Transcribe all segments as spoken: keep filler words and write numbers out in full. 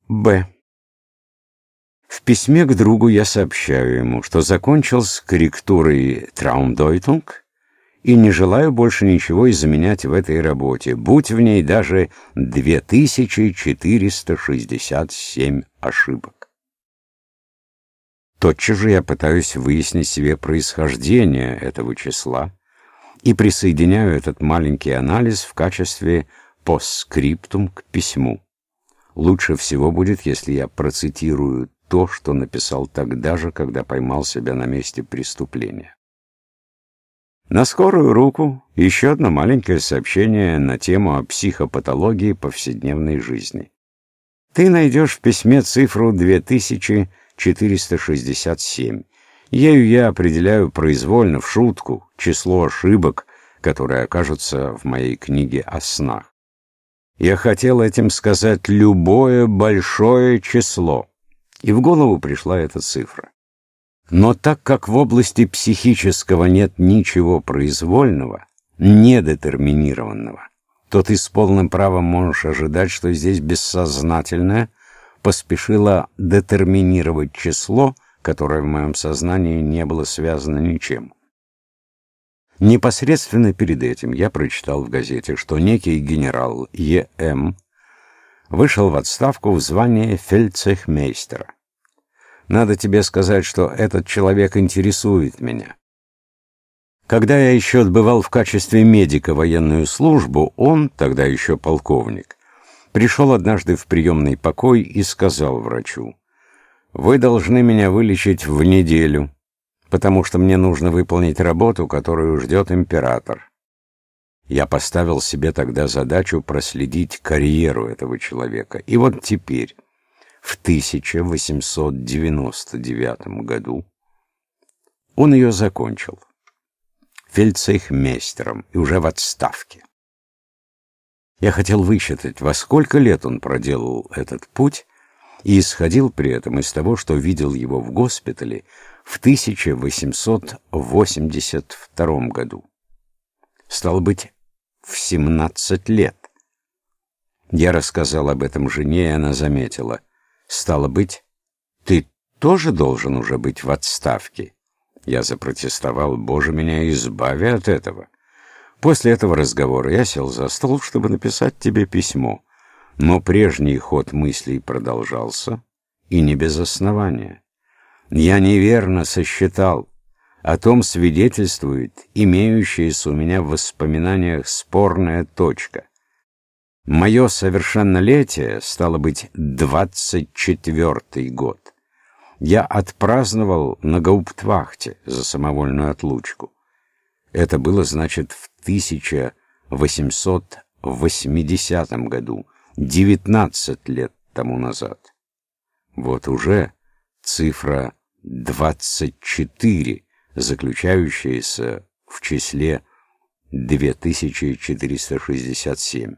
Б. В письме к другу я сообщаю ему, что закончил с корректурой Traumdeutung и не желаю больше ничего изменять в этой работе, будь в ней даже две тысячи четыреста шестьдесят семь ошибок. Тотчас же я пытаюсь выяснить себе происхождение этого числа и присоединяю этот маленький анализ в качестве постскриптум к письму. Лучше всего будет, если я процитирую то, что написал тогда же, когда поймал себя на месте преступления. На скорую руку еще одно маленькое сообщение на тему о психопатологии повседневной жизни. Ты найдешь в письме цифру две тысячи четыреста шестьдесят семь. Ею я определяю произвольно, в шутку, число ошибок, которые окажутся в моей книге о снах. Я хотел этим сказать любое большое число, и в голову пришла эта цифра. Но так как в области психического нет ничего произвольного, недетерминированного, то ты с полным правом можешь ожидать, что здесь бессознательное поспешило детерминировать число, которое в моем сознании не было связано ничем. Непосредственно перед этим я прочитал в газете, что некий генерал Е М вышел в отставку в звании фельдцехмейстера. Надо тебе сказать, что этот человек интересует меня. Когда я еще отбывал в качестве медика военную службу, он, тогда еще полковник, пришел однажды в приемный покой и сказал врачу: «Вы должны меня вылечить в неделю, потому что мне нужно выполнить работу, которую ждет император». Я поставил себе тогда задачу проследить карьеру этого человека. И вот теперь, в тысяча восемьсот девяносто девятом году, он ее закончил фельдцейхмейстером и уже в отставке. Я хотел высчитать, во сколько лет он проделал этот путь, и исходил при этом из того, что видел его в госпитале в тысяча восемьсот восемьдесят втором году. Стало быть, в семнадцать лет. Я рассказал об этом жене, и она заметила: «Стало быть, ты тоже должен уже быть в отставке». Я запротестовал: «Боже, меня избави от этого». После этого разговора я сел за стол, чтобы написать тебе письмо. Но прежний ход мыслей продолжался, и не без основания. Я неверно сосчитал. О том свидетельствует имеющаяся у меня в воспоминаниях спорная точка. Мое совершеннолетие, стало быть, двадцать четвертый год. Я отпраздновал на гауптвахте за самовольную отлучку. Это было, значит, в тысяча восемьсот восьмидесятом году, девятнадцать лет тому назад. Вот уже цифра двадцать четыре, заключающаяся в числе две тысячи четыреста шестьдесят семь.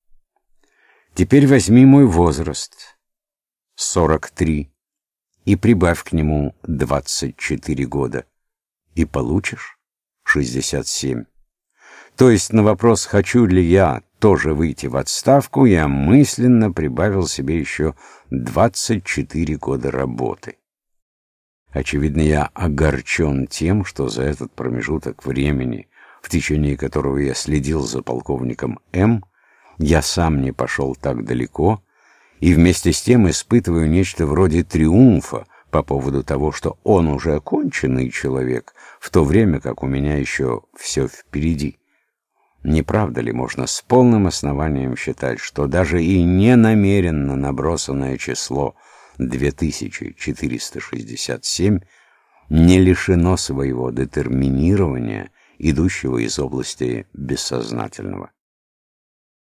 Теперь возьми мой возраст, сорок три, и прибавь к нему двадцать четыре года, и получишь шестьдесят семь. То есть на вопрос, хочу ли я тоже выйти в отставку, я мысленно прибавил себе еще двадцать четыре года работы. Очевидно, я огорчен тем, что за этот промежуток времени, в течение которого я следил за полковником М, я сам не пошел так далеко, и вместе с тем испытываю нечто вроде триумфа по поводу того, что он уже оконченный человек, в то время как у меня еще все впереди. Не правда ли можно с полным основанием считать, что даже и ненамеренно набросанное число две тысячи четыреста шестьдесят семь не лишено своего детерминирования, идущего из области бессознательного?